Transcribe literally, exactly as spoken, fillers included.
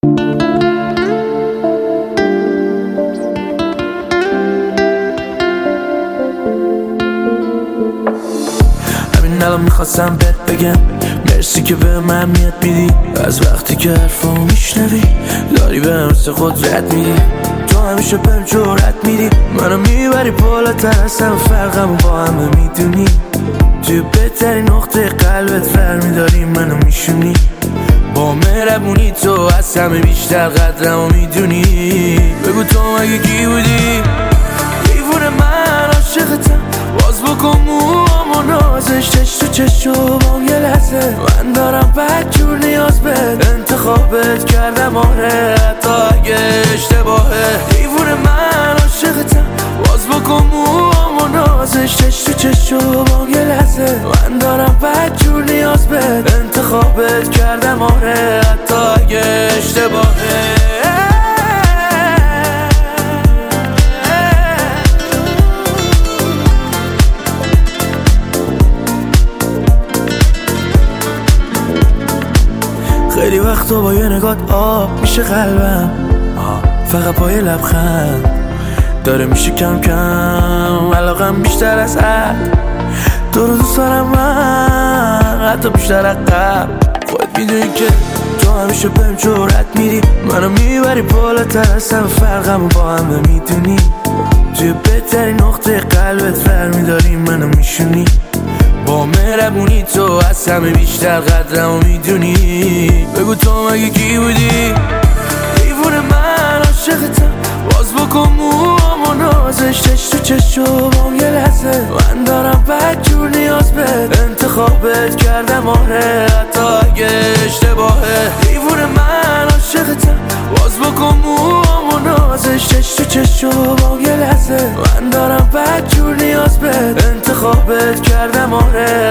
همین الان میخواستم بهت بگم مرسی که به من میاد میدی، از وقتی که حرفامو میشنوی داری به مثل قدرت میدی. تو همیشه بهم جرأت میدی، منو میبری بالاتر از همه، فرقمو با همه میدونی. توی بهترین نقطه قلبت فرمیداری منو میشونی. با مهربونی تو از همه بیشتر قدرمو میدونی. بگو تو مگه کی بودی؟ دیوونه من عاشقتم، باز بکن موامو نازش، چش تو چشو بام یه لحظه. من دارم بدجور نیاز بهت، انتخابت کردم آره حتی اگه اشتباهه. دیوونه من عاشقتم، باز بکن موامو نازش، چش تو چشو بام یه لحظه. من دارم بدجور نیاز بهت، انتخابت کردم آره حتی اگه اشتباهه. خیلی وقتا با یه نگات آب میشه قلبم، فقط با یه لبخند داره میشه کم کم علاقم بیشتر از حد. تو رو دوست دارم من حتی بیشتر از قبل. خودت میدونی که تو همیشه بهم جرأت میدی، منو میبری بالاتر از همه، فرقمو با همه میدونی. توی بهترین نقطه قلبت فرمیداری منو میشونی. با مهربونی تو از همه بیشتر قدرمو میدونی. بگو تو مگه کی بودی؟ دیوونه من عاشقتم، باز بکن موامو نازش، چش تو چشو بام یه لحظه. من دارم بدجور نیاز بهت، انتخابت کردم آره حتی اگه اشتباهه. دیوونه من عاشقتم، باز بکن موامو نازش، چش تو چشو بام یه لحظه. من دارم بدجور نیاز بهت، انتخابت کردم آره